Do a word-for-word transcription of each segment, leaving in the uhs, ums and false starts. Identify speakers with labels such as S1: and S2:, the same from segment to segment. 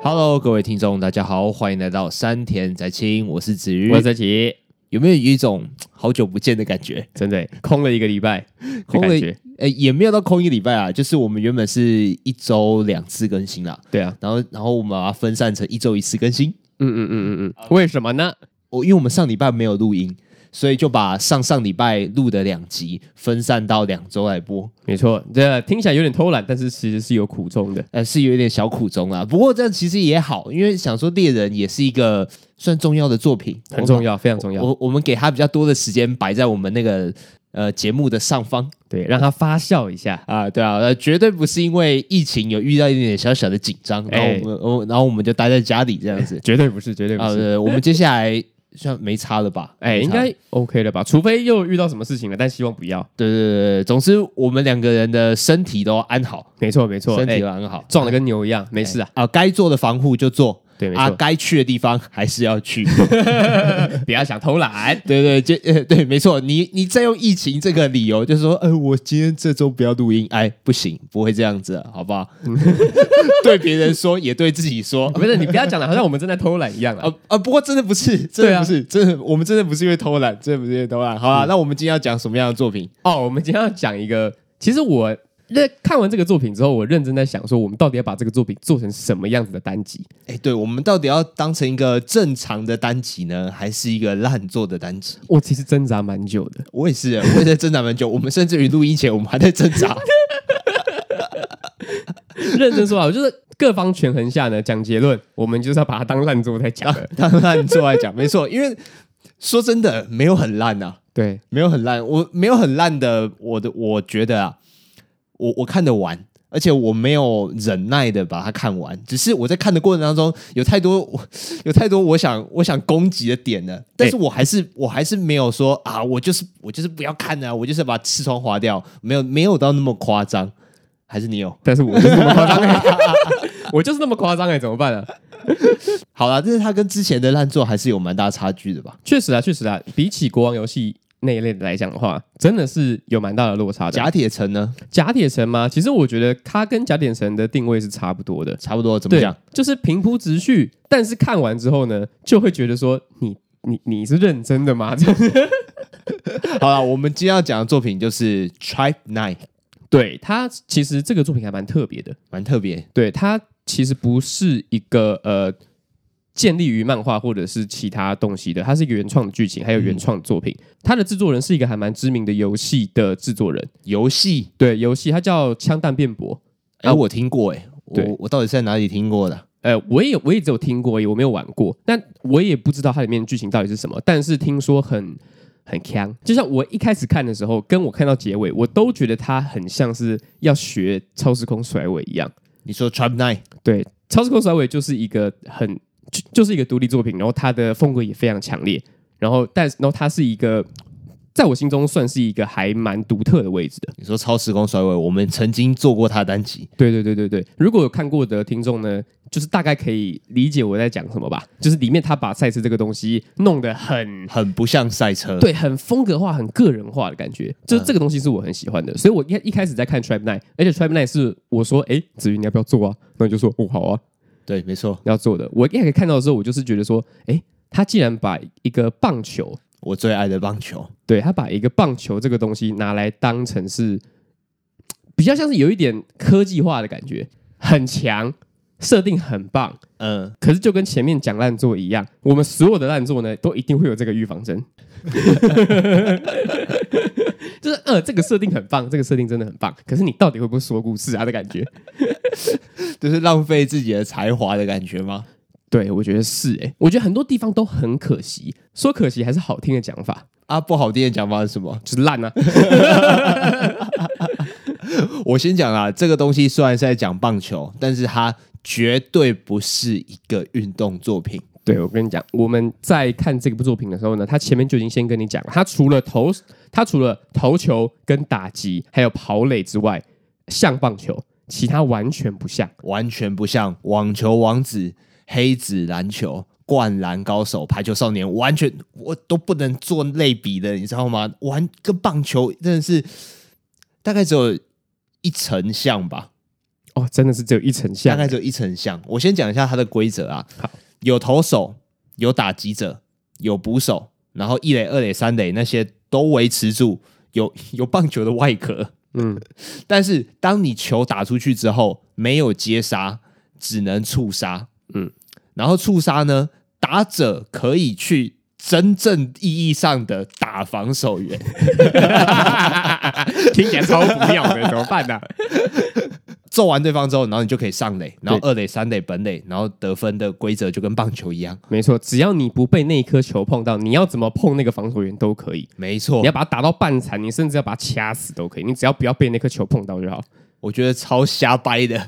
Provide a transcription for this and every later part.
S1: Hello， 各位听众，大家好，欢迎来到山田宅青，我是子瑜，
S2: 我是泽奇。
S1: 有没有一种好久不见的感觉？
S2: 真的空了一个礼拜，
S1: 空了，呃，也没有到空一个礼拜啊，就是我们原本是一周两次更新啦，
S2: 对啊，
S1: 然后然后我们把它分散成一周一次更新。
S2: 嗯嗯嗯嗯嗯，为什么呢？
S1: 我因为我们上礼拜没有录音，所以就把上上礼拜录的两集分散到两周来播。
S2: 没错，这听起来有点偷懒，但是其实是有苦衷的，
S1: 呃，是有一点小苦衷啦。不过这样其实也好，因为想说猎人也是一个算重要的作品，
S2: 很重要，非常重要。
S1: 我我们给他比较多的时间摆在我们那个呃节目的上方，
S2: 对，让他发酵一下
S1: 啊，对啊，呃，绝对不是因为疫情有遇到一点点小小的紧张，然后我们、欸、然后我们就待在家里这样子，
S2: 绝对不是，绝对不是。
S1: 啊，对，我们接下来。算没差了吧？
S2: 哎、欸，应该 OK 了吧？除非又遇到什么事情了，但希望不要。
S1: 对对对对，总之我们两个人的身体都安好。
S2: 没错没错，
S1: 身体都安好，
S2: 壮、欸、得跟牛一样，没事啊。
S1: 啊，该做的防护就做。
S2: 对，没错。
S1: 啊，该去的地方还是要去，
S2: 不要想偷懒。
S1: 对对，就呃对，没错。你你再用疫情这个理由，就是说，呃，我今天这周不要录音，哎，不行，不会这样子，好不好？对别人说，也对自己说，
S2: 不是你不要讲的，好像我们正在偷懒一样啊。
S1: 啊啊！不过真的不是，真的不是，啊、真的，我们真的不是因为偷懒，真的不是因为偷懒。好啦，嗯、那我们今天要讲什么样的作品？
S2: 哦，我们今天要讲一个，其实我。那看完这个作品之后，我认真在想说，我们到底要把这个作品做成什么样子的单集？
S1: 哎，对，我们到底要当成一个正常的单集呢，还是一个烂作的单集？
S2: 我其实挣扎蛮久的，
S1: 我也是，我也在挣扎蛮久。我们甚至于录音前，我们还在挣扎。
S2: 认真说啊，我就是各方权衡下呢，讲结论，我们就是要把它当烂作在讲的，
S1: 当烂作来讲，没错。因为说真的，没有很烂啊，
S2: 对，
S1: 没有很烂，我没有很烂的，我的我觉得啊。我我看得完，而且我没有忍耐的把它看完，只是我在看的过程当中有太多有太多我想我想攻击的点了，但是我还是、欸、我还是没有说啊，我就是我就是不要看啊，我就是把视窗划掉，没有没有到那么夸张，还是你有？
S2: 但是我就是那么夸张、欸，我就是那么夸张哎，怎么办啊？
S1: 好啦，但是它跟之前的烂作还是有蛮大差距的吧？
S2: 确实啊，确实啊，比起国王游戏。那一类的来讲的话，真的是有蛮大的落差的。
S1: 甲铁城呢？
S2: 甲铁城吗？其实我觉得它跟甲铁城的定位是差不多的，
S1: 差不多怎么讲？
S2: 就是平铺直叙。但是看完之后呢，就会觉得说，你你你是认真的吗？
S1: 好了，我们今天要讲的作品就是 Tribe Nine。
S2: 对，它其实这个作品还蛮特别的，
S1: 蛮特别。
S2: 对，它其实不是一个呃。建立于漫画或者是其他东西的，它是一个原创的剧情，还有原创的作品。嗯、它的制作人是一个还蛮知名的游戏的制作人。
S1: 游戏
S2: 对游戏，它叫枪弹辩驳。
S1: 哎、欸，我听过哎、欸，我我到底是在哪里听过的？
S2: 呃，我也我也只有听过而已，我没有玩过，但我也不知道它里面的剧情到底是什么。但是听说很很强，就像我一开始看的时候，跟我看到结尾，我都觉得它很像是要学超时空甩尾一样。
S1: 你说 Tribe Nine？
S2: 对，超时空甩尾就是一个很。就, 就是一个独立作品，然后它的风格也非常强烈，然后但然后它是一个在我心中算是一个还蛮独特的位置的。
S1: 你说超时空甩尾，我们曾经做过它单集，
S2: 对对对对对。如果有看过的听众呢，就是大概可以理解我在讲什么吧。就是里面他把赛车这个东西弄得很
S1: 很不像赛车，
S2: 对，很风格化、很个人化的感觉。就是这个东西是我很喜欢的，所以我一一开始在看 Tribe Nine， 而且 Tribe Nine 是我说，哎，子瑜你要不要做啊？那你就说，哦，好啊。
S1: 对，没错，
S2: 要做的。我一开始看到的时候，我就是觉得说，哎，他既然把一个棒球，
S1: 我最爱的棒球，
S2: 对他把一个棒球这个东西拿来当成是比较像是有一点科技化的感觉，很强，设定很棒，嗯，可是就跟前面讲烂作一样，我们所有的烂作呢，都一定会有这个预防针。就是呃，这个设定很棒，这个设定真的很棒，可是你到底会不会说故事啊的感觉？
S1: 就是浪费自己的才华的感觉吗？
S2: 对，我觉得是哎、欸，我觉得很多地方都很可惜，说可惜还是好听的讲法
S1: 啊，不好听的讲法是什么？
S2: 就是烂啊！
S1: 我先讲啦，这个东西虽然是在讲棒球，但是它绝对不是一个运动作品。
S2: 对，我跟你讲，我们在看这部作品的时候呢，他前面就已经先跟你讲了，他除了投，他除了投球跟打击，还有跑垒之外，像棒球，其他完全不像，
S1: 完全不像网球王子、黑子篮球、灌篮高手、排球少年，完全我都不能做类比的，你知道吗？完跟棒球真的是大概只有一成像吧。
S2: 哦，真的是只有一层像，
S1: 大概只有一层像。我先讲一下它的规则啊，
S2: 好，
S1: 有投手，有打击者，有捕手，然后一垒、二垒、三垒那些都维持住，有有棒球的外壳，嗯，但是当你球打出去之后，没有接杀，只能触杀，嗯，然后触杀呢，打者可以去真正意义上的打防守员，
S2: 听起来超不妙的，怎么办呢、啊？
S1: 揍完对方之后，然后你就可以上垒，然后二垒、三垒、本垒，然后得分的规则就跟棒球一样。
S2: 没错，只要你不被那一颗球碰到，你要怎么碰那个防守员都可以。
S1: 没错，
S2: 你要把他打到半残，你甚至要把他掐死都可以，你只要不要被那颗球碰到就好。
S1: 我觉得超瞎掰的，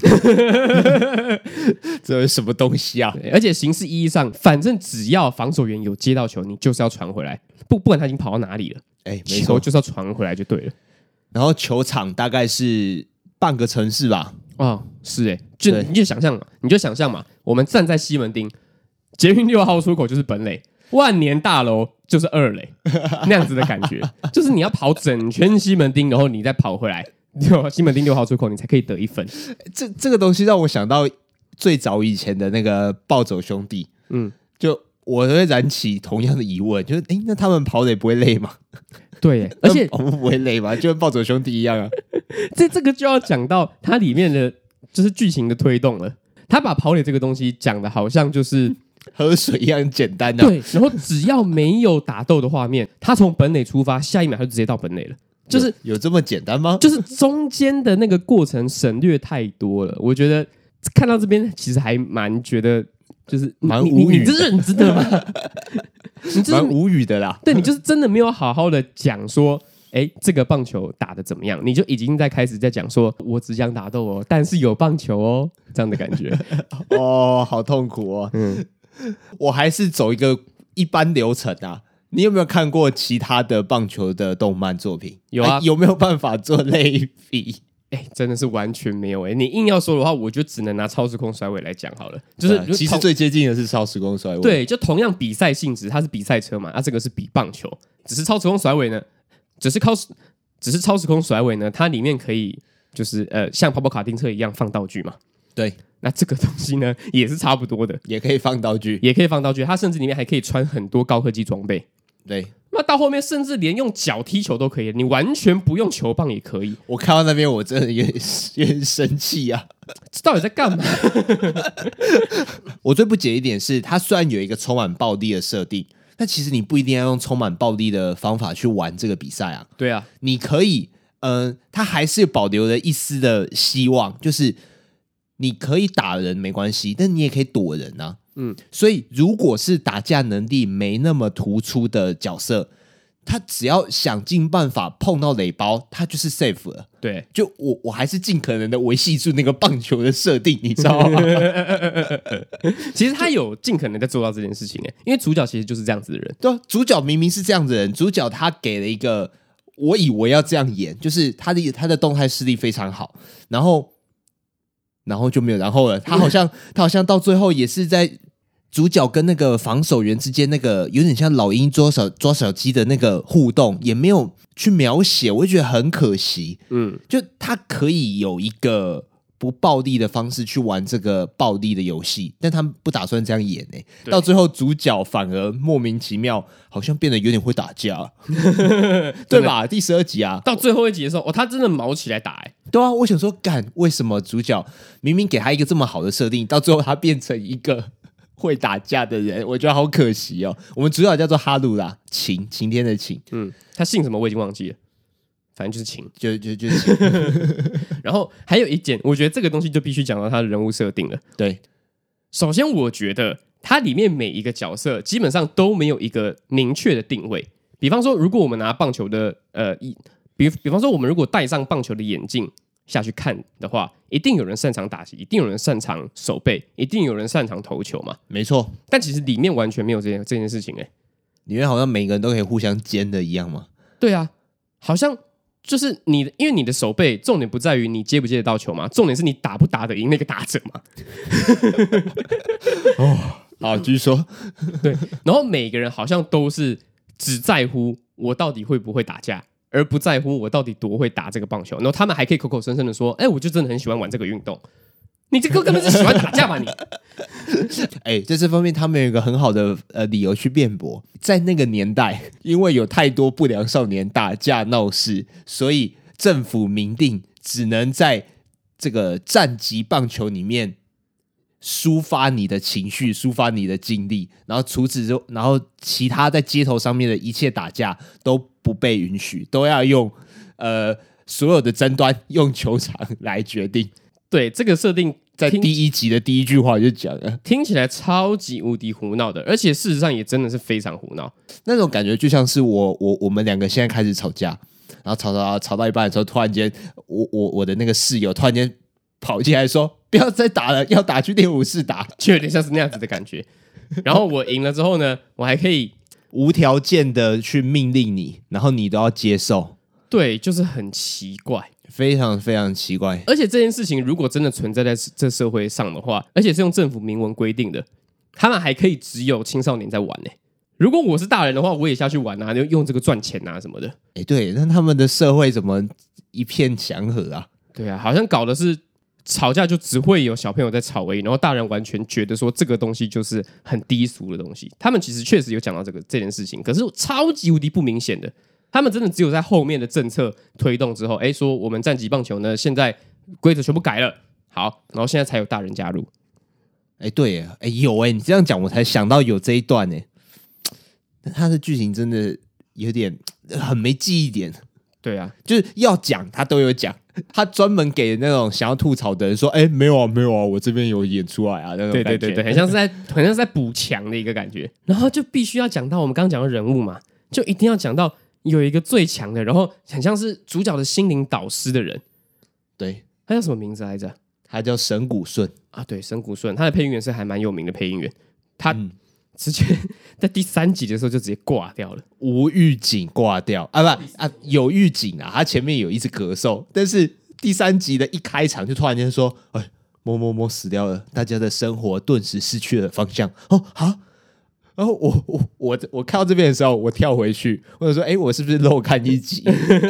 S1: 这是什么东西啊？
S2: 而且形式意义上，反正只要防守员有接到球，你就是要传回来，不不管他已经跑到哪里了，
S1: 哎、欸，
S2: 球就是要传回来就对了。
S1: 然后球场大概是半个城市吧？
S2: 哦，是哎、欸，就你就想象嘛，你就想象嘛，我们站在西门町，捷运六号出口就是本垒，万年大楼就是二垒，那样子的感觉，就是你要跑整圈西门町，然后你再跑回来。西门町六号出口，你才可以得一分。
S1: 这这个东西让我想到最早以前的那个暴走兄弟，嗯，就我会燃起同样的疑问，就是哎，那他们跑垒不会累吗？
S2: 对，而且
S1: 我们不会累吗？就跟暴走兄弟一样啊。
S2: 这这个就要讲到它里面的就是剧情的推动了。他把跑垒这个东西讲的好像就是
S1: 喝水一样简单的、啊，
S2: 对。然后只要没有打斗的画面，他从本垒出发，下一秒他就直接到本垒了。就是
S1: 有, 有这么简单吗？
S2: 就是中间的那个过程省略太多了，我觉得看到这边其实还蛮觉得就是
S1: 蛮无语的，
S2: 你这是认真的吗？你这是
S1: 蛮无语的啦。
S2: 对，你就是真的没有好好的讲说，哎，这个棒球打得怎么样？你就已经在开始在讲说，我只讲打斗哦，但是有棒球哦，这样的感觉。
S1: 哦，好痛苦哦。嗯，我还是走一个一般流程啊。你有没有看过其他的棒球的动漫作品？
S2: 有啊，
S1: 有没有办法做类比？
S2: 哎，真的是完全没有哎、欸！你硬要说的话，我就只能拿超时空甩尾来讲好了。就是、
S1: 呃、其实最接近的是超时空甩尾，
S2: 对，就同样比赛性质，它是比赛车嘛，啊，这个是比棒球，只是超时空甩尾呢，只是靠，只是超时空甩尾呢，它里面可以就是呃像跑跑卡丁车一样放道具嘛。
S1: 对，
S2: 那这个东西呢也是差不多的，
S1: 也可以放道具，
S2: 也可以放道具，它甚至里面还可以穿很多高科技装备。
S1: 对，
S2: 那到后面甚至连用脚踢球都可以，你完全不用球棒也可以。
S1: 我看到那边我真的有点有点生气啊！
S2: 这到底在干嘛？
S1: 我最不解一点是，它虽然有一个充满暴力的设定，但其实你不一定要用充满暴力的方法去玩这个比赛啊。
S2: 对啊，
S1: 你可以，嗯、呃，它还是保留了一丝的希望，就是你可以打人没关系，但你也可以躲人啊。嗯，所以如果是打架能力没那么突出的角色，他只要想尽办法碰到垒包，他就是 safe 了。
S2: 对，
S1: 就我我还是尽可能的维系住那个棒球的设定，你知道吗？
S2: 其实他有尽可能在做到这件事情诶，因为主角其实就是这样子的人。
S1: 对、啊，主角明明是这样子的人，主角他给了一个我以为要这样演，就是他的他的动态视力非常好，然后然后就没有然后了。他好像他好像到最后也是在主角跟那个防守员之间那个有点像老鹰捉小抓小鸡的那个互动，也没有去描写，我就觉得很可惜。嗯，就他可以有一个不暴力的方式去玩这个暴力的游戏，但他们不打算这样演诶、欸。到最后主角反而莫名其妙，好像变得有点会打架，对吧？第十二集啊，
S2: 到最后一集的时候，哦，他真的毛起来打诶、欸。
S1: 对啊，我想说，干为什么主角明明给他一个这么好的设定，到最后他变成一个会打架的人，我觉得好可惜哦。我们主角叫做哈鲁啦，晴晴天的晴，
S2: 嗯，他姓什么我已经忘记了，反正就是晴，
S1: 就就就是晴。
S2: 然后还有一件，我觉得这个东西就必须讲到他的人物设定了。
S1: 对，
S2: 首先我觉得它里面每一个角色基本上都没有一个明确的定位。比方说，如果我们拿棒球的呃，比比方说我们如果戴上棒球的眼镜下去看的话，一定有人擅长打击，一定有人擅长守备，一定有人擅长投球嘛。
S1: 没错，
S2: 但其实里面完全没有这件这件事情哎、欸，
S1: 里面好像每个人都可以互相兼的一样吗？
S2: 对啊，好像就是你的，因为你的守备重点不在于你接不接得到球嘛，重点是你打不打得赢那个打者嘛。
S1: 哦，好，继续说。
S2: 对，然后每个人好像都是只在乎我到底会不会打架而不在乎我到底多会打这个棒球。然后他们还可以口口声声的说：“哎、欸，我就真的很喜欢玩这个运动。”你这个根本是喜欢打架吧你？
S1: 哎，在这方面他们有一个很好的呃理由去辩驳，在那个年代，因为有太多不良少年打架闹事，所以政府明定只能在这个战级棒球里面抒发你的情绪，抒发你的经历，然后除此之后，然后其他在街头上面的一切打架都不被允许，都要用呃所有的争端用球场来决定。
S2: 对，这个设定
S1: 在第一集的第一句话就讲了，
S2: 听起来超级无敌胡闹的，而且事实上也真的是非常胡闹。
S1: 那种感觉就像是我我我们两个现在开始吵架，然后吵吵吵到一半的时候，突然间我我我的那个室友突然间跑进来说不要再打了，要打去练武室打，
S2: 就有点像是那样子的感觉。然后我赢了之后呢，我还可以
S1: 无条件的去命令你，然后你都要接受。
S2: 对，就是很奇怪，
S1: 非常非常奇怪。
S2: 而且这件事情如果真的存在在这社会上的话，而且是用政府明文规定的，他们还可以只有青少年在玩呢、欸。如果我是大人的话，我也下去玩啊，就用这个赚钱啊什么的。
S1: 哎、欸，对，那他们的社会怎么一片祥和啊？
S2: 对啊，好像搞的是吵架就只会有小朋友在吵而已，然后大人完全觉得说这个东西就是很低俗的东西。他们其实确实有讲到这个这件事情，可是超级无敌不明显的。他们真的只有在后面的政策推动之后，哎，说我们战级棒球呢，现在规则全部改了，好，然后现在才有大人加入。
S1: 哎，对耶，哎有哎，你这样讲我才想到有这一段哎，但他的剧情真的有点很没记忆点。
S2: 对啊，
S1: 就是要讲他都有讲，他专门给那种想要吐槽的人说，哎，没有啊，没有啊，我这边有演出来啊，那种感觉。
S2: 对对对对，很像是在很像是在补强的一个感觉。然后就必须要讲到我们刚刚讲的人物嘛，就一定要讲到。有一个最强的，然后很像是主角的心灵导师的人，
S1: 对，
S2: 他叫什么名字来着？
S1: 他叫神谷顺
S2: 啊，对，神谷顺，他的配音员是还蛮有名的配音员，他直接在第三集的时候就直接挂掉了，
S1: 无预警挂掉啊，不啊，有预警啊，他前面有一直咳嗽，但是第三集的一开场就突然间说，哎，某某某死掉了，大家的生活顿时失去了方向。哦，好。然后我我我我看到这边的时候，我跳回去，我就说：“哎，我是不是漏看一集？”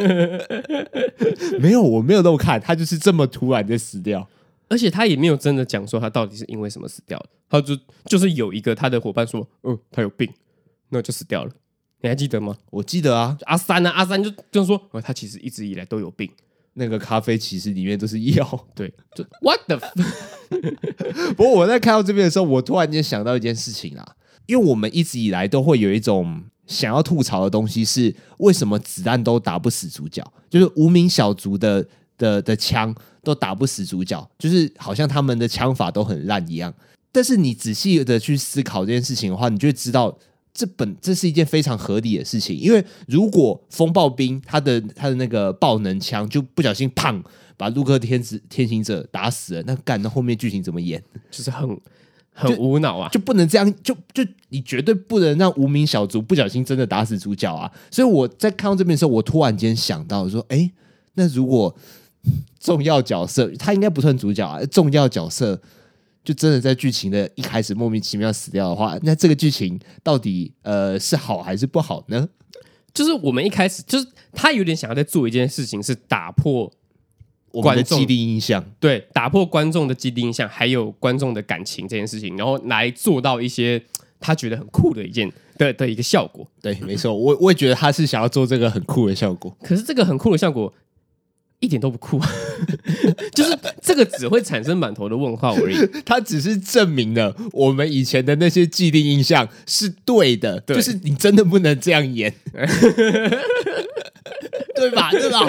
S1: 没有，我没有漏看，他就是这么突然的死掉，
S2: 而且他也没有真的讲说他到底是因为什么死掉的，他就就是有一个他的伙伴说：“哦，他有病，那就死掉了。”你还记得吗？
S1: 我记得啊，
S2: 阿三啊，阿三就就说：“哦，他其实一直以来都有病。”
S1: 那个咖啡其实里面都是药，
S2: 对，就 what the
S1: 不过我在看到这边的时候，我突然间想到一件事情啊。因为我们一直以来都会有一种想要吐槽的东西，是为什么子弹都打不死主角？就是无名小卒的的的枪都打不死主角，就是好像他们的枪法都很烂一样。但是你仔细的去思考这件事情的话，你就会知道这本这是一件非常合理的事情。因为如果风暴兵他的他的那个爆能枪就不小心砰把陆克天子天行者打死了，那干那后面剧情怎么演？
S2: 就是很。很无脑啊，
S1: 就不能这样，就就你绝对不能让无名小卒不小心真的打死主角啊！所以我在看到这边的时候，我突然间想到说，哎，那如果重要角色他应该不算主角啊，重要角色就真的在剧情的一开始莫名其妙死掉的话，那这个剧情到底呃是好还是不好呢？
S2: 就是我们一开始就是他有点想要在做一件事情，是打破。
S1: 我们的既定印象，
S2: 对，打破观众的既定印象，还有观众的感情这件事情，然后来做到一些他觉得很酷的一件的的一个效果。
S1: 对，没错，我我也觉得他是想要做这个很酷的效果。
S2: 可是这个很酷的效果一点都不酷，就是这个只会产生满头的问号而已。
S1: 他只是证明了我们以前的那些既定印象是对的，对，就是你真的不能这样演，对吧？对吧？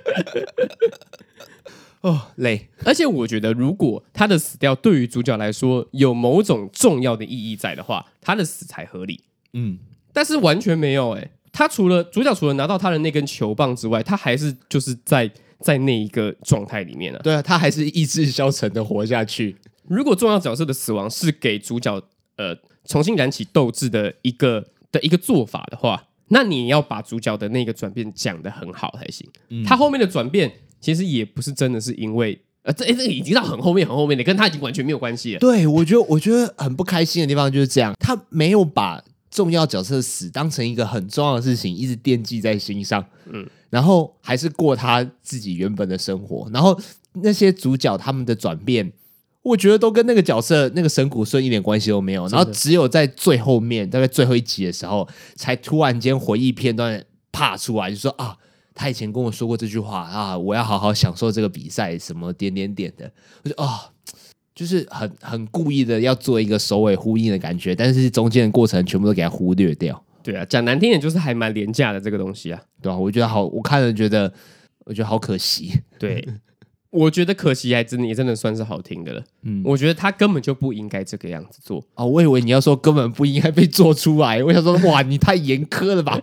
S1: 哦，累。
S2: 而且我觉得，如果他的死掉对于主角来说有某种重要的意义在的话，他的死才合理。嗯，但是完全没有哎、欸。他除了主角除了拿到他的那根球棒之外，他还是就是在在那一个状态里面啊。
S1: 对啊，他还是意志消沉的活下去。
S2: 如果重要角色的死亡是给主角呃重新燃起斗志的一个的一个做法的话，那你要把主角的那个转变讲得很好才行。嗯、他后面的转变。其实也不是真的是因为，呃，这这个已经到很后面很后面的，跟他已经完全没有关系了。
S1: 对，我觉得我觉得很不开心的地方就是这样，他没有把重要角色死当成一个很重要的事情，一直惦记在心上。嗯， 然后还是过他自己原本的生活，然后那些主角他们的转变，我觉得都跟那个角色那个神谷顺一点关系都没有，然后只有在最后面大概最后一集的时候，才突然间回忆片段啪出来，就说啊，他以前跟我说过这句话啊，我要好好享受这个比赛，什么点点点的，我就啊。就是很很故意的要做一个首尾呼应的感觉，但是中间的过程全部都给它忽略掉。
S2: 对啊，讲难听点就是还蛮廉价的这个东西啊，
S1: 对啊，我觉得好，我看了觉得，我觉得好可惜。
S2: 对，我觉得可惜还真的也真的算是好听的了。嗯，我觉得他根本就不应该这个样子做。
S1: 哦，我以为你要说根本不应该被做出来，我想说哇，你太严苛了吧？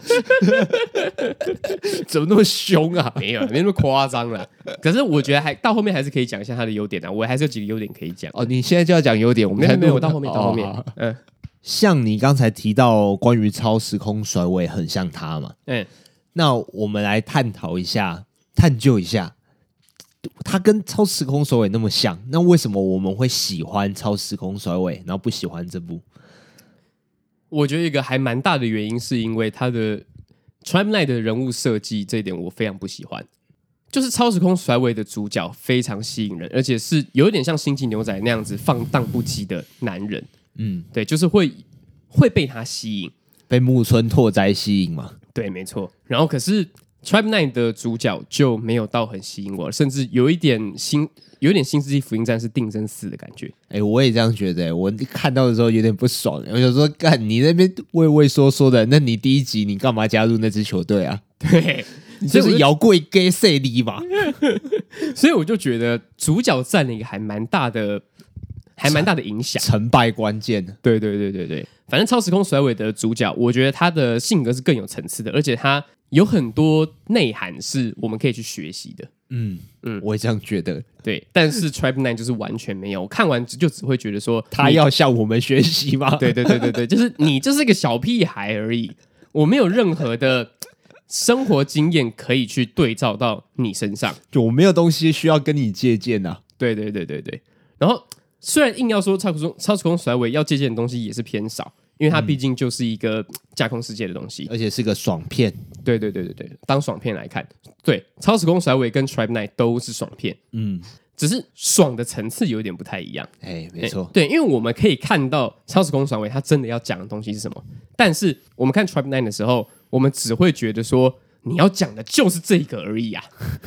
S1: 怎么那么凶啊？
S2: 没有，没那么夸张了。可是我觉得还到后面还是可以讲一下他的优点啊，我还是有几个优点可以讲。
S1: 哦，你现在就要讲优点，我们才
S2: 没有没有到后面到后面，
S1: 哦、嗯。像你刚才提到关于超时空甩尾很像他嘛，嗯，那我们来探讨一下，探究一下，他跟超时空甩尾那么像，那为什么我们会喜欢超时空甩尾，然后不喜欢这部？
S2: 我觉得一个还蛮大的原因是因为他的 Trimline 的人物设计这一点我非常不喜欢，就是超时空甩尾的主角非常吸引人，而且是有点像星际牛仔那样子放荡不羁的男人。嗯，对，就是会会被他吸引，
S1: 被木村拓哉吸引嘛？
S2: 对，没错。然后可是 Tribe Nine 的主角就没有到很吸引我，甚至有一点新，有一点新世纪福音战士定真寺的感觉。
S1: 哎、欸，我也这样觉得、欸，我看到的时候有点不爽。我想说，干你那边畏畏缩缩的，那你第一集你干嘛加入那支球队啊？
S2: 对，
S1: 你就是摇柜 gay 势力嘛。
S2: 所以我就觉得主角占了一个还蛮大的。还蛮大的影响，
S1: 成败关键。
S2: 对对对对对，反正超时空甩尾的主角，我觉得他的性格是更有层次的，而且他有很多内涵是我们可以去学习的。嗯嗯，
S1: 我也这样觉得。
S2: 对，但是 Tribe Nine 就是完全没有，我看完就只会觉得说，
S1: 他要向我们学习吗？
S2: 对对对对对，就是你就是个小屁孩而已，我没有任何的生活经验可以去对照到你身上，
S1: 就我没有东西需要跟你借鉴啊。
S2: 对对对对对，然后。虽然硬要说超时空超时空甩尾要借鉴的东西也是偏少，因为它毕竟就是一个架空世界的东西，
S1: 而且是个爽片。
S2: 对对对对对，当爽片来看，对超时空甩尾跟 Tribe Nine 都是爽片，嗯，只是爽的层次有点不太一样。
S1: 哎，没错，
S2: 对，因为我们可以看到超时空甩尾它真的要讲的东西是什么，但是我们看 Tribe Nine 的时候，我们只会觉得说。你要讲的就是这个而已啊，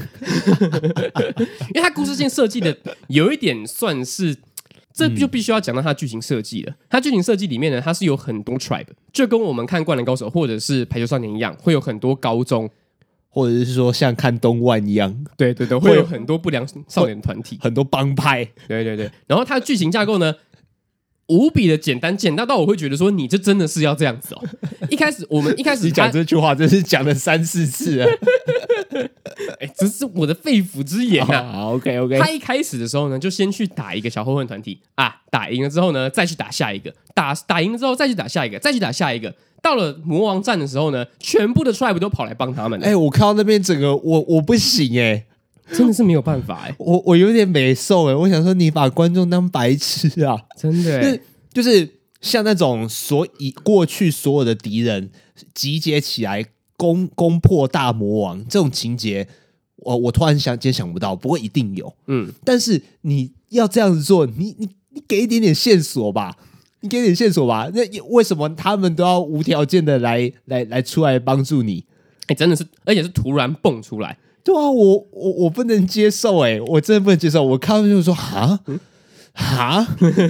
S2: 因为它故事线设计的有一点算是，这就必须要讲到它剧情设计了。它剧情设计里面呢，它是有很多 tribe， 就跟我们看《灌篮高手》或者是《排球少年》一样，会有很多高中，
S1: 或者是说像看东万一样，
S2: 对对对，会有很多不良少年团体，
S1: 很多帮派，
S2: 对对对。然后它的剧情架构呢？无比的简单，简单到我会觉得说，你这真的是要这样子哦。一开始我们一开始
S1: 你讲这句话，真是讲了三四次了。
S2: 哎、欸，这是我的肺腑之言啊。
S1: 好 ，OK OK。
S2: 他一开始的时候呢，就先去打一个小混混团体啊，打赢了之后呢，再去打下一个，打打赢了之后再去打下一个，再去打下一个。到了魔王战的时候呢，全部的 tribe 都跑来帮他们了。
S1: 哎、欸，我看到那边整个我我不行哎、欸。
S2: 真的是没有办法哎、欸，
S1: 我我有点没受哎，我想说你把观众当白痴啊，
S2: 真的、欸，
S1: 就是像那种所以过去所有的敌人集结起来攻攻破大魔王这种情节，我我突然想今天想不到，不过一定有，嗯，但是你要这样子做，你你你给一点点线索吧，你给点线索吧，那为什么他们都要无条件的来来来出来帮助你？
S2: 哎、欸，真的是，而且是突然蹦出来。
S1: 对啊，我我我不能接受哎、欸，我真的不能接受。我看到就说哈哈，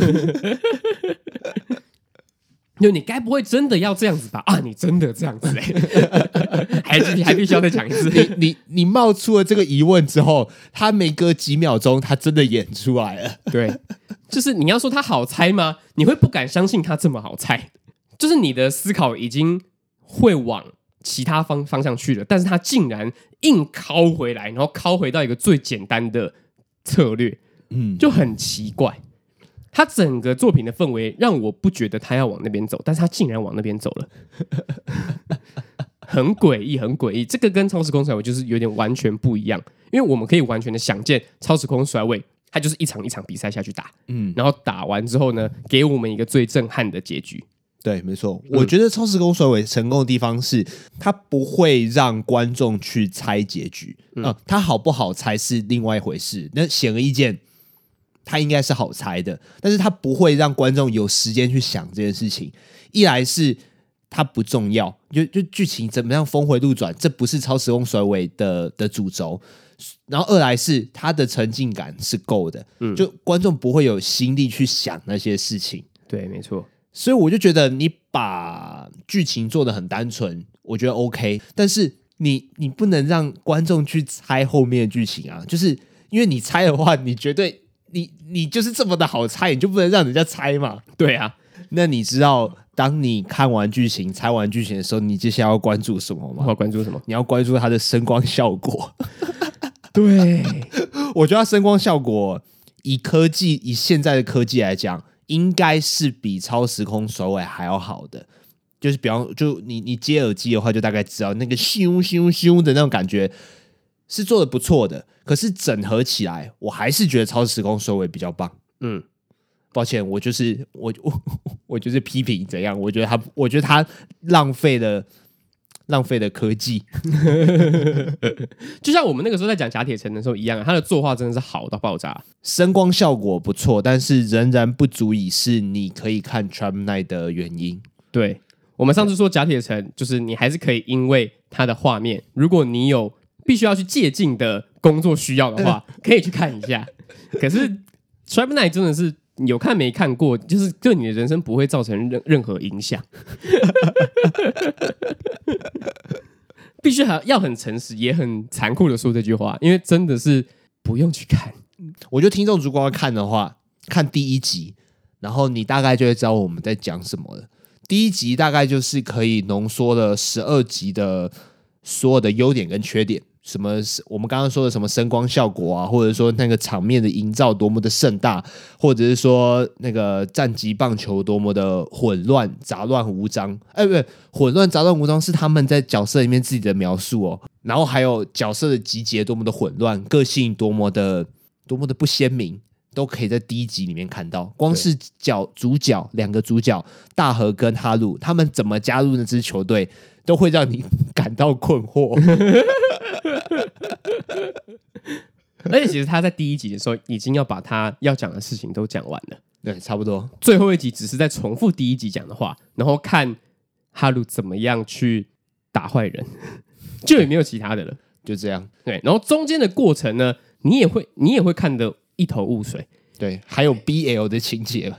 S2: 就你该不会真的要这样子吧？啊，你真的这样子哎、欸，还还必须要再讲一次。
S1: 你你你冒出了这个疑问之后，他没隔几秒钟，他真的演出来了。
S2: 对，就是你要说他好猜吗？你会不敢相信他这么好猜，就是你的思考已经会往。其他方方向去了，但是他竟然硬拷回来，然后拷回到一个最简单的策略，嗯，就很奇怪。他整个作品的氛围让我不觉得他要往那边走，但是他竟然往那边走了，很诡异，很诡异。这个跟超时空甩尾就是有点完全不一样，因为我们可以完全的想见超时空甩尾，它就是一场一场比赛下去打，嗯，然后打完之后呢，给我们一个最震撼的结局。
S1: 对，没错。我觉得超时空甩尾成功的地方是，它不会让观众去猜结局。嗯、呃，它好不好猜是另外一回事。那显而易见，它应该是好猜的，但是它不会让观众有时间去想这件事情。一来是它不重要，就就剧情怎么样峰回路转，这不是超时空甩尾的的主轴。然后二来是它的沉浸感是够的，嗯，就观众不会有心力去想那些事情。
S2: 对，没错。
S1: 所以我就觉得你把剧情做得很单纯，我觉得 OK， 但是你你不能让观众去猜后面的剧情啊，就是因为你猜的话，你绝对你你就是这么的好猜，你就不能让人家猜嘛。
S2: 对啊，
S1: 那你知道当你看完剧情、猜完剧情的时候，你接下来要关注什么吗？
S2: 我要关注什么？
S1: 你要关注它的声光效果。
S2: 对，
S1: 我觉得它声光效果以科技以现在的科技来讲，应该是比超时空甩尾还要好的。就是比方就你你接耳机的话，就大概知道那个咻咻咻的那种感觉是做的不错的。可是整合起来，我还是觉得超时空甩尾比较棒。嗯，抱歉，我就是我我我就是批评怎样？我觉得他我觉得他浪费了。浪费的科技
S2: 就像我们那个时候在讲甲铁城的时候一样、啊、它的作画真的是好到爆炸，
S1: 声光效果不错，但是仍然不足以是你可以看 Trap Night 的原因。
S2: 对，我们上次说甲铁城就是你还是可以因为它的画面，如果你有必须要去借镜的工作需要的话可以去看一下，可是 Trap Night 真的是有看没看过，就是对你的人生不会造成 任, 任何影响。必须还要很诚实也很残酷的说这句话，因为真的是不用去看。
S1: 我觉得听众如果要看的话，看第一集，然后你大概就会知道我们在讲什么了。第一集大概就是可以浓缩了十二集的所有的优点跟缺点，什么我们刚刚说的什么声光效果啊，或者说那个场面的营造多么的盛大，或者是说那个战级棒球多么的混乱杂乱无章。哎，不对，混乱杂乱无章是他们在角色里面自己的描述哦。然后还有角色的集结多么的混乱，个性多么的多么的不鲜明，都可以在第一集里面看到。光是角主角两个主角大和跟哈鲁，他们怎么加入那支球队，都会让你感到困惑。
S2: 而且其实他在第一集的时候已经要把他要讲的事情都讲完了，
S1: 对，差不多。
S2: 最后一集只是在重复第一集讲的话，然后看哈鲁怎么样去打坏人，就也没有其他的了，
S1: 就这样。
S2: 对，然后中间的过程呢，你也会你也会看得一头雾水。
S1: 对，还有 B L 的情节，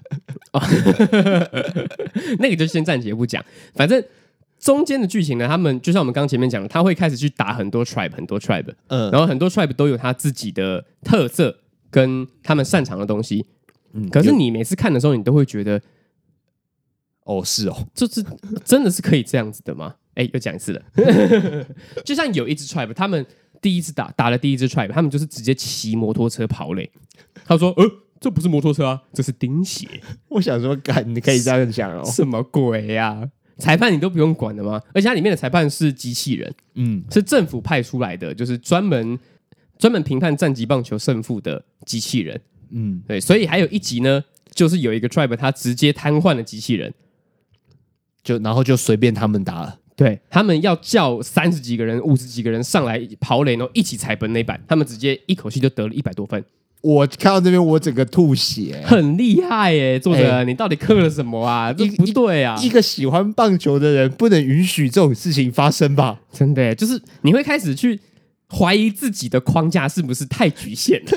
S2: 那个就先暂且不讲，反正。中间的剧情呢，他们就像我们刚前面讲的，他会开始去打很多 tribe， 很多 tribe， 嗯，然后很多 tribe 都有他自己的特色跟他们擅长的东西，嗯，可是你每次看的时候，你都会觉得，
S1: 哦，是哦，
S2: 就是真的是可以这样子的吗？哎，又讲一次了，就像有一支 tribe， 他们第一次打打了第一支 tribe， 他们就是直接骑摩托车跑垒，他说，呃。这不是摩托车啊，这是钉鞋。
S1: 我想说，干，你可以这样讲哦，
S2: 什么鬼呀、啊？裁判你都不用管的吗？而且它里面的裁判是机器人，嗯，是政府派出来的，就是专门专门评判战级棒球胜负的机器人，嗯，对，所以还有一集呢，就是有一个 tribe 他直接瘫痪了机器人，
S1: 就然后就随便他们打了，
S2: 对他们要叫三十几个人、五十几个人上来跑垒，然后一起踩本垒板，他们直接一口气就得了一百多分。
S1: 我看到这边，我整个吐血，
S2: 很厉害耶！作者、欸，你到底刻了什么啊？这不对啊！
S1: 一个喜欢棒球的人不能允许这种事情发生吧？
S2: 真的耶，就是你会开始去怀疑自己的框架是不是太局限了？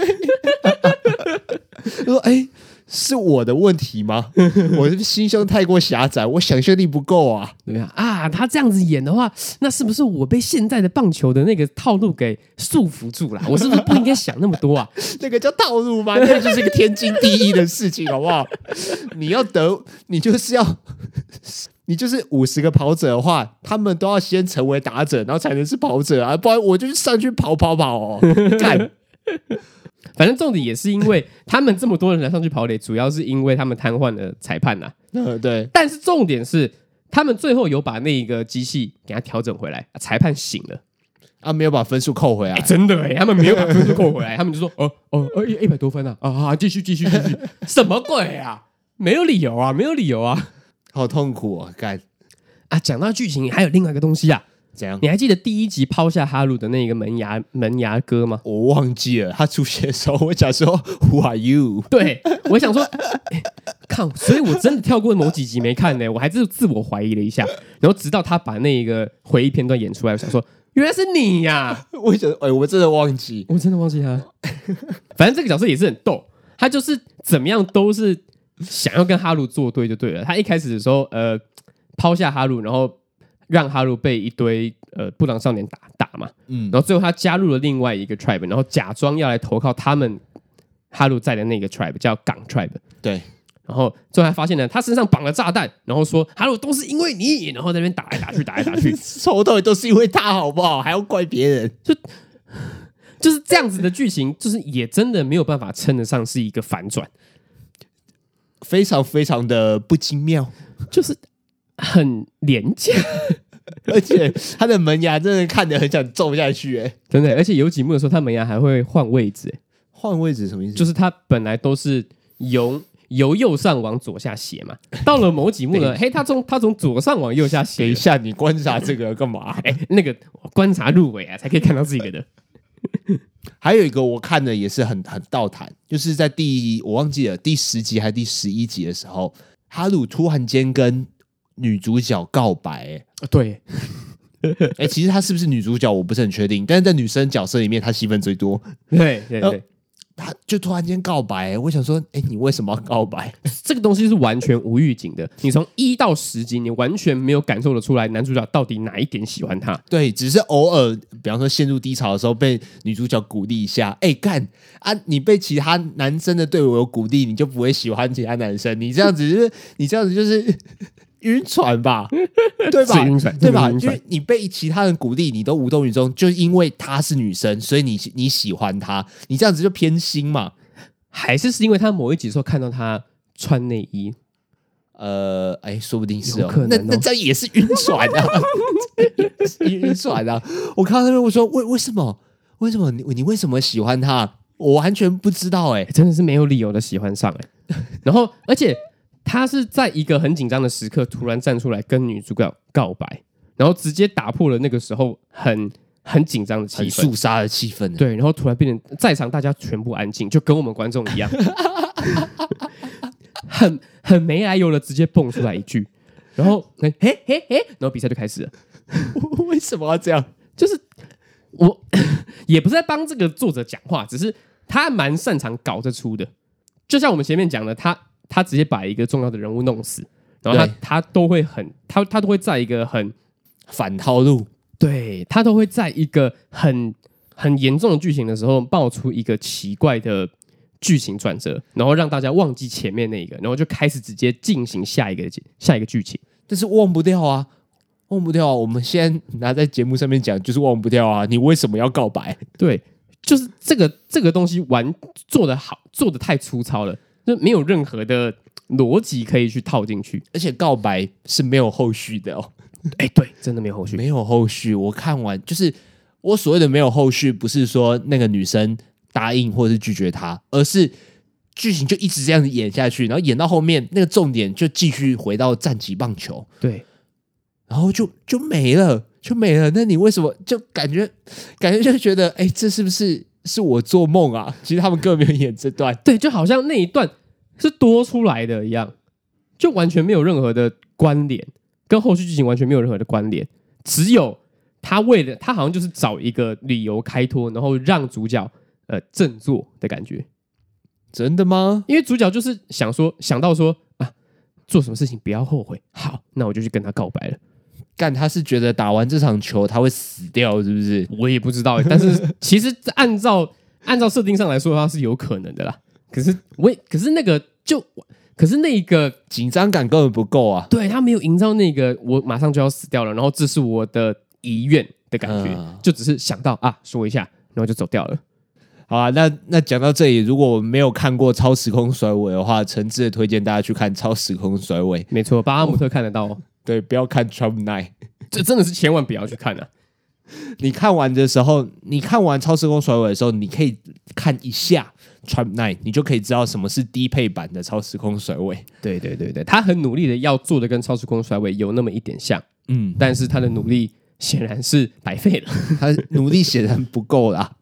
S1: 说，哎、欸，是我的问题吗？我是心胸太过狭窄，我想象力不够啊！
S2: 对啊，啊，他这样子演的话，那是不是我被现在的棒球的那个套路给束缚住了？我是不是不应该想那么多啊？
S1: 那个叫套路吗？那就是一个天经地义的事情，好不好？你要得，你就是要，你就是五十个跑者的话，他们都要先成为打者，然后才能是跑者啊！不然我就上去跑跑跑哦，干。
S2: 反正重点也是因为他们这么多人来上去跑垒，主要是因为他们瘫痪了裁判呐、啊。
S1: 嗯，对。
S2: 但是重点是，他们最后有把那个机器给他调整回来，裁判醒了
S1: 啊，没有把分数扣回来。
S2: 欸、真的哎、欸，他们没有把分数扣回来，他们就说哦哦哦，一百多分啊啊，继续继续继续，什么鬼啊？没有理由啊，没有理由啊。
S1: 好痛苦哦，干
S2: 啊！讲到剧情，还有另外一个东西啊。
S1: 怎样？
S2: 你还记得第一集抛下哈鲁的那个门牙门牙哥吗？
S1: 我忘记了，他出现的时候，我想说 Who are you？
S2: 对，我想说，欸、看，所以我真的跳过某几集没看呢，我还是自我怀疑了一下，然后直到他把那个回忆片段演出来，我想说原来是你呀、啊！
S1: 我想，哎、欸，我真的忘记，
S2: 我真的忘记他。反正这个角色也是很逗，他就是怎么样都是想要跟哈鲁作对就对了。他一开始的时候，呃，抛下哈鲁，然后让哈鲁被一堆呃布朗少年打打嘛，嗯，然后最后他加入了另外一个 tribe， 然后假装要来投靠他们哈鲁在的那个 tribe 叫港 tribe，
S1: 对，
S2: 然后最后还发现呢，他身上绑了炸弹，然后说哈鲁都是因为你，然后在那边打来打去，打来打去，
S1: 从头到尾都是因为他，好不好？还要怪别人，
S2: 就就是这样子的剧情，就是也真的没有办法称得上是一个反转，
S1: 非常非常的不精妙，
S2: 就是很廉价。
S1: 而且他的门牙真的看得很想揍下去，哎，
S2: 真的。而且有几幕的时候，他门牙还会换位置，哎，
S1: 换位置什么意思？
S2: 就是他本来都是由由右上往左下斜嘛，到了某几幕呢，嘿，他从他从左上往右下斜。
S1: 等一下，你观察这个干嘛？
S2: 哎，那个观察入围啊，才可以看到这个的。
S1: 还有一个我看的也是很很倒谈，就是在第我忘记了第十集还是第十一集的时候，哈鲁突然间跟女主角告白、欸，
S2: 对，
S1: 哎、欸，其实她是不是女主角我不是很确定，但是在女生角色里面她戏份最多。
S2: 对对对，
S1: 她就突然间告白、欸，我想说，哎、欸，你为什么要告白？
S2: 这个东西是完全无预警的，你从一到十集，你完全没有感受得出来男主角到底哪一点喜欢她。
S1: 对，只是偶尔，比方说陷入低潮的时候，被女主角鼓励一下，哎、欸，干啊，你被其他男生的队友有鼓励，你就不会喜欢其他男生，你这样子就是你这样子就是。晕船吧，对吧？
S2: 晕船，
S1: 对吧？因为你被其他人鼓励，你都无动于衷，就因为她是女生，所以你你喜欢她，你这样子就偏心嘛？
S2: 还是是因为他某一集的时候看到她穿内衣？
S1: 呃，哎，说不定是哦。
S2: 哦
S1: 那那这也是晕船啊，晕船啊！我看到那边，我说为为什么？为什么你你为什么喜欢她？我完全不知道、欸，哎，
S2: 真的是没有理由的喜欢上、欸，哎，然后而且。他是在一个很紧张的时刻突然站出来跟女主角告白，然后直接打破了那个时候很很紧张的气氛，
S1: 很肃杀的气氛。
S2: 对，然后突然变成在场大家全部安静，就跟我们观众一样，很很没来由的直接蹦出来一句，然后嘿嘿嘿，然后比赛就开始了。
S1: 为什么要这样？
S2: 就是我也不是在帮这个作者讲话，只是他蛮擅长搞这出的，就像我们前面讲的，他。他直接把一个重要的人物弄死，然后他他都会很他他都会在一个很
S1: 反套路，
S2: 对他都会在一个很很严重的剧情的时候爆出一个奇怪的剧情转折，然后让大家忘记前面那个，然后就开始直接进行下一个下一个剧情。
S1: 但是忘不掉啊，忘不掉啊！我们现在拿在节目上面讲，就是忘不掉啊！你为什么要告白？
S2: 对，就是这个这个东西玩做得好，做得太粗糙了。就没有任何的逻辑可以去套进去，
S1: 而且告白是没有后续的哦。
S2: 哎，对，真的没有后续，
S1: 没有后续。我看完就是我所谓的没有后续，不是说那个女生答应或是拒绝他，而是剧情就一直这样子演下去，然后演到后面那个重点就继续回到战级棒球，
S2: 对，
S1: 然后就就没了，就没了。那你为什么就感觉感觉就觉得，哎，这是不是？是我做梦啊！其实他们根本没有演这段，
S2: 对，就好像那一段是多出来的一样，就完全没有任何的关联，跟后续剧情完全没有任何的关联。只有他为了他好像就是找一个理由开脱，然后让主角呃振作的感觉。
S1: 真的吗？
S2: 因为主角就是想说想到说啊，做什么事情不要后悔，好，那我就去跟他告白了。
S1: 干，他是觉得打完这场球他会死掉，是不是？
S2: 我也不知道，但是其实按照按照设定上来说的话是有可能的啦。可是我也，可是那个就，可是那个
S1: 紧张感根本不够啊。
S2: 对，他没有营造那个我马上就要死掉了，然后这是我的遗愿的感觉，嗯、就只是想到啊说一下，然后就走掉了。
S1: 好啊，那那讲到这里，如果我没有看过《超时空甩尾》的话，诚挚的推荐大家去看《超时空甩尾》。
S2: 没错，巴哈姆特看得到哦。
S1: 对，不要看 Trump Night，
S2: 这真的是千万不要去看啊！
S1: 你看完的时候，你看完《超时空甩尾》的时候，你可以看一下 Trap Night， 你就可以知道什么是低配版的超时空甩尾。
S2: 对对对对，他很努力的要做的跟超时空甩尾有那么一点像，嗯，但是他的努力显然是白费了，
S1: 他努力显然不够啦，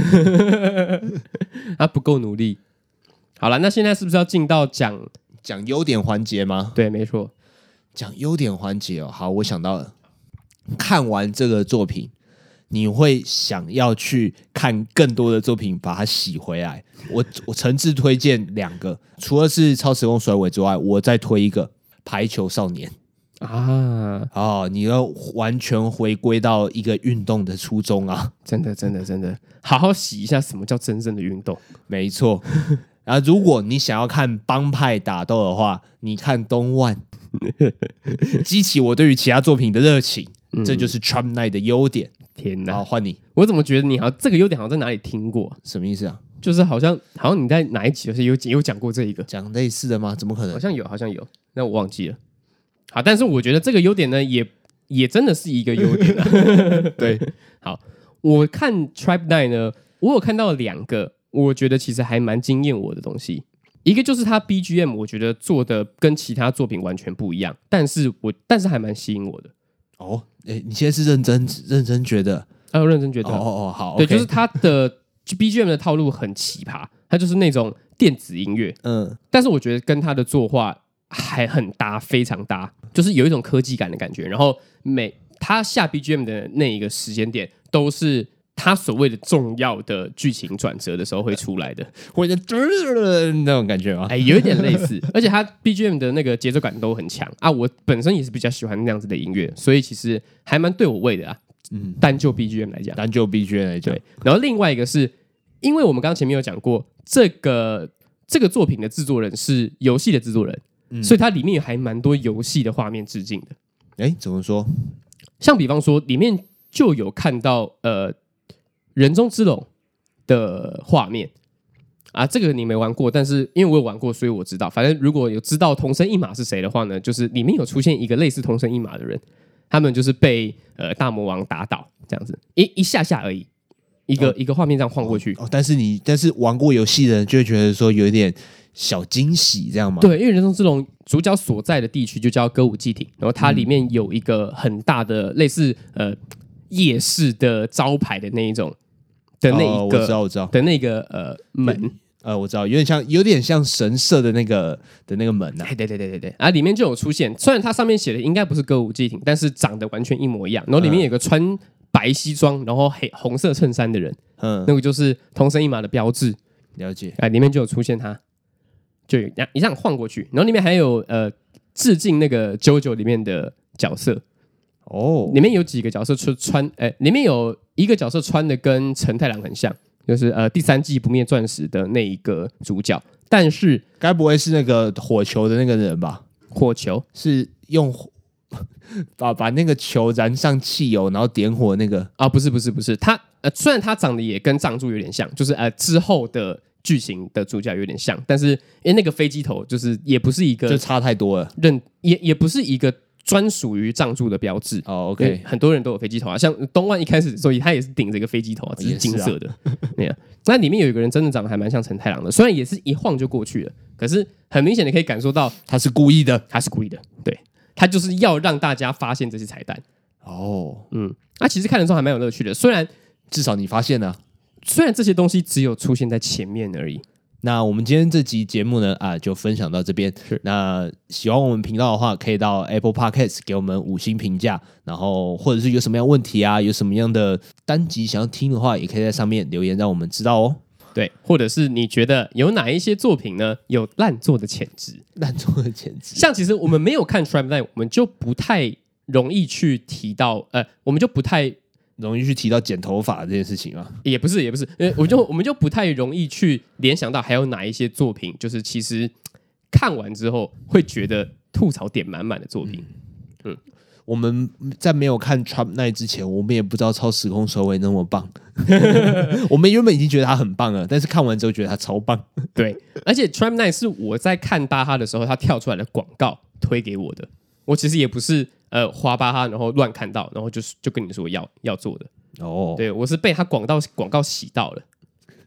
S2: 他不够努力。好了，那现在是不是要进到讲
S1: 讲优点环节吗？
S2: 对，没错，
S1: 讲优点环节哦。好，我想到了，看完这个作品，你会想要去看更多的作品，把它洗回来。我我诚挚推荐两个，除了是超时空甩尾之外，我再推一个《排球少年》啊。哦，你要完全回归到一个运动的初衷啊！
S2: 真的，真的，真的，好好洗一下什么叫真正的运动。
S1: 没错。然后，如果你想要看帮派打斗的话，你看东万，激起我对于其他作品的热情，嗯、这就是 Trap Night 的优点。
S2: 天哪！
S1: 好，换你。
S2: 我怎么觉得你好像这个优点好像在哪里听过？
S1: 什么意思啊？
S2: 就是好像好像你在哪一集有有讲过这一个？
S1: 讲类似的吗？怎么可能？
S2: 好像有，好像有，那我忘记了。好，但是我觉得这个优点呢，也也真的是一个优点啊。
S1: 对，
S2: 好，我看 Trap Night 呢，我有看到两个。我觉得其实还蛮惊艳我的东西，一个就是他 B G M， 我觉得做的跟其他作品完全不一样，但是我但是还蛮吸引我的。
S1: 哦，哎，你现在是认真认真觉得？
S2: 啊，我认真觉得。
S1: 哦哦哦，好，
S2: 对，
S1: okay
S2: 就是他的 B G M 的套路很奇葩，他就是那种电子音乐，嗯，但是我觉得跟他的作画还很搭，非常搭，就是有一种科技感的感觉。然后每他下 B G M 的那一个时间点都是。他所谓的重要的剧情转折的时候会出来的，
S1: 或者那种感觉吗？
S2: 哎，有一点类似，而且他 B G M 的那个节奏感都很强啊。我本身也是比较喜欢那样子的音乐，所以其实还蛮对我胃的啊。嗯，单就 B G M 来讲，
S1: 单就 B G M 来讲，
S2: 对。然后另外一个是，因为我们刚刚前面有讲过，这个这个作品的制作人是游戏的制作人，嗯、所以它里面还蛮多游戏的画面致敬的。
S1: 哎，怎么说？
S2: 像比方说，里面就有看到呃。人中之龙的画面啊，这个你没玩过，但是因为我有玩过，所以我知道。反正如果有知道桐生一马是谁的话呢，就是里面有出现一个类似桐生一马的人，他们就是被呃大魔王打倒这样子，一一下下而已，一个、哦、一个画面这样晃过去。
S1: 哦，但是你但是玩过游戏的人就会觉得说有一点小惊喜，这样吗？
S2: 对，因为人中之龙主角所在的地区就叫歌舞伎町，然后它里面有一个很大的类似呃。夜市的招牌的那一种的那一个、哦、
S1: 我知道我知道
S2: 的那个呃门
S1: 呃我知道有点像有点像神社的那个的那个门啊，
S2: 对对对对对啊，里面就有出现，虽然它上面写的应该不是歌舞伎町，但是长得完全一模一样。然后里面有个穿白西装，然后黑红色衬衫的人，嗯，那个就是桐生一马的标志。
S1: 了解
S2: 啊，里面就有出现他，就一样一样晃过去，然后里面还有呃致敬那个 JoJo 里面的角色。哦，里面有几个角色穿，哎，里面有一个角色穿的跟陈太郎很像，就是呃第三季不灭钻石的那一个主角，但是
S1: 该不会是那个火球的那个人吧？
S2: 火球
S1: 是用把把那个球燃上汽油，然后点火那个
S2: 啊？不是不是不是，他呃虽然他长得也跟藏柱有点像，就是呃之后的剧情的主角有点像，但是因为那个飞机头就是也不是一个，
S1: 就差太多了，
S2: 认也也不是一个。专属于藏柱的标志
S1: 哦 ，OK，
S2: 很多人都有飞机头啊，像东万一开始，所以他也是顶着一个飞机头啊，只是金色的。那样、啊，那里面有一个人真的长得还蛮像陈太郎的，虽然也是一晃就过去了，可是很明显的可以感受到
S1: 他是故意的，
S2: 他是故意的，对，他就是要让大家发现这些彩蛋。哦，嗯，那、啊、其实看的时候还蛮有乐趣的，虽然
S1: 至少你发现了、啊，
S2: 虽然这些东西只有出现在前面而已。
S1: 那我们今天这集节目呢啊，就分享到这边。那喜欢我们频道的话，可以到 Apple Podcast 给我们五星评价，然后或者是有什么样的问题啊，有什么样的单集想要听的话，也可以在上面留言让我们知道哦。
S2: 对，或者是你觉得有哪一些作品呢有烂作的潜质？
S1: 烂作的潜质，
S2: 像其实我们没有看 Trap Night， 我们就不太容易去提到，呃，我们就不太。
S1: 容易去提到剪头发这件事情啊，
S2: 也不是也不是，因为我就我们就不太容易去联想到还有哪一些作品，就是其实看完之后会觉得吐槽点满满的作品。嗯，
S1: 嗯我们在没有看 Trap Night 之前，我们也不知道超时空甩尾那么棒。我们原本已经觉得他很棒了，但是看完之后觉得他超棒。
S2: 对，而且 Trap Night 是我在看巴哈的时候，他跳出来的广告推给我的。我其实也不是。呃，滑巴哈，然后乱看到，然后就是就跟你说要要做的哦，对我是被他广告广告洗到了，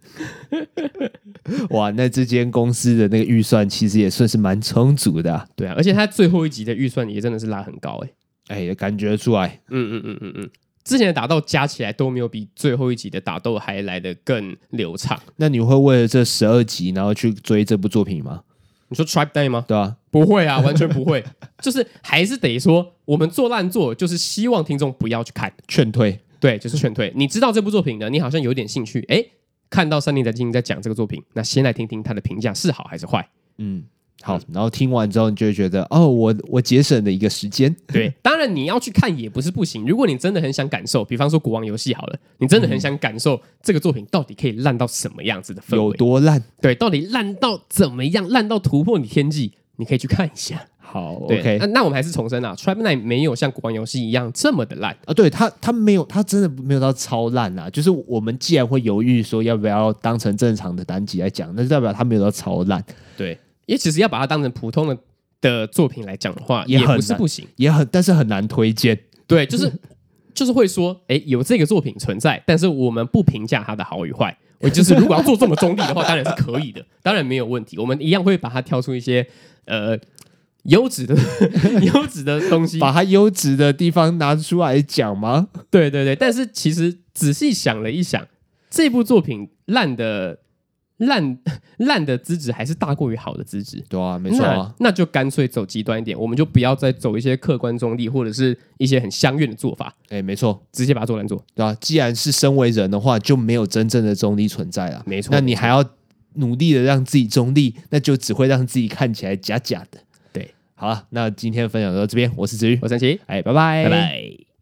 S1: 哇，那这间公司的那个预算其实也算是蛮充足的、啊。
S2: 对啊，而且他最后一集的预算也真的是拉很高哎、
S1: 欸，哎，感觉得出来。
S2: 嗯嗯嗯嗯嗯，之前的打斗加起来都没有比最后一集的打斗还来得更流畅。
S1: 那你会为了这十二集然后去追这部作品吗？
S2: 你说 Tribe Day 吗？
S1: 对啊，
S2: 不会啊，完全不会。就是还是得说，我们做烂做，就是希望听众不要去看，
S1: 劝退。
S2: 对，就是劝退。你知道这部作品的，你好像有点兴趣，哎，看到三立在进行在讲这个作品，那先来听听他的评价是好还是坏。
S1: 嗯，好，然后听完之后，你就会觉得，哦，我我节省了一个时间。
S2: 对，当然你要去看也不是不行。如果你真的很想感受，比方说国王游戏好了，你真的很想感受这个作品到底可以烂到什么样子的氛围，
S1: 有多烂？
S2: 对，到底烂到怎么样，烂到突破你天际，你可以去看一下。
S1: 好
S2: ，OK，
S1: 那,
S2: 那我们还是重申啊 ，Tribe Night 没有像国王游戏一样这么的烂
S1: 啊。对，他他没有，他真的没有到超烂啊。就是我们既然会犹豫说要不要当成正常的单集来讲，那就代表他没有到超烂。
S2: 对，因为其实要把它当成普通的的作品来讲的话，也不是不行，
S1: 也很，但是很难推荐。
S2: 对，就是就是会说，哎，有这个作品存在，但是我们不评价它的好与坏。我就是如果要做这么中立的话，当然是可以的，当然没有问题。我们一样会把它挑出一些呃。优质的优质的东西，
S1: 把它优质的地方拿出来讲吗？
S2: 对对对，但是其实仔细想了一想，这部作品烂的烂烂的资质还是大过于好的资质。
S1: 对啊，没错啊
S2: 那，那就干脆走极端一点，我们就不要再走一些客观中立或者是一些很相怨的做法。
S1: 哎，没错，
S2: 直接把它做烂做，
S1: 对啊，既然是身为人的话，就没有真正的中立存在了。
S2: 没错，
S1: 那你还要努力的让自己中立，那就只会让自己看起来假假的。好了，那今天的分享就到这边，我是子瑜，
S2: 我是三七，
S1: 哎，拜拜，
S2: 拜拜。